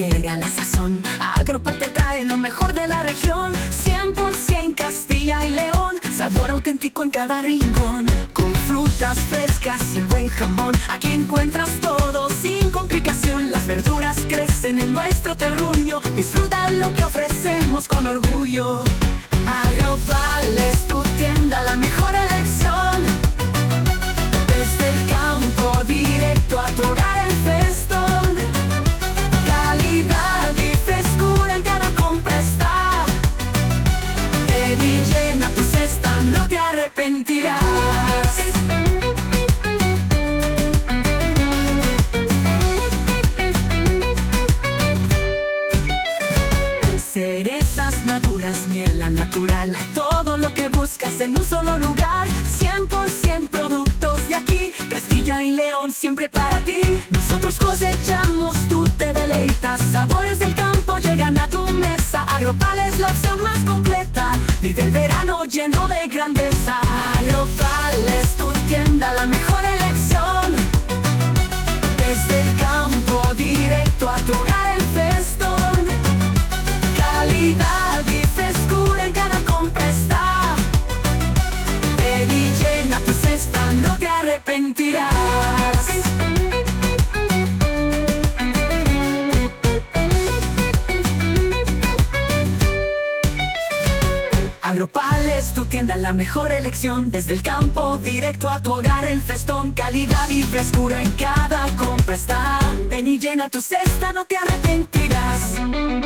llega la sazón. Agropal te trae lo mejor de la región, 100% Castilla y León, sabor auténtico en cada rincón. Con frutas frescas y buen jamón, aquí encuentras todo sin complicación. Las verduras crecen en nuestro terruño, disfruta lo que ofrecemos con orgullo. Agropal es tu tienda, la mejor elección. Desde el campo directo a tu hogar el festón. Calidad y frescura en cada compra está. Ven y llena tu cesta, no te arrepentirás. Cerezas maduras, miel natural, todo lo que buscas en un solo lugar. 100% productos de aquí, Castilla y León siempre para ti. Nosotros cosechamos, tú te deleitas, sabores del campo llegan a tu mesa. Agropal es la opción más completa, vive el verano lleno de grandeza. Agropal es tu tienda, la mejor elección. Desde el campo directo a tu hogar el festón. Calidad y frescura en cada compra está. Ven y llena tu cesta, no te arrepentirás. Agropal es tu tienda, la mejor elección. Desde el campo directo a tu hogar el festón. Calidad y frescura en cada compra está. Ven y llena tu cesta, no te arrepentirás.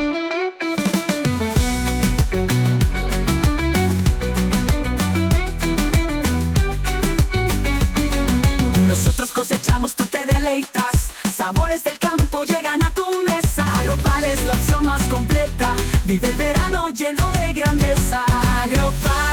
Nosotros cosechamos, tú te deleitas, sabores del campo llegan a tu mesa. Agropal es la opción más completa, vive el verano lleno de grandeza. Agropal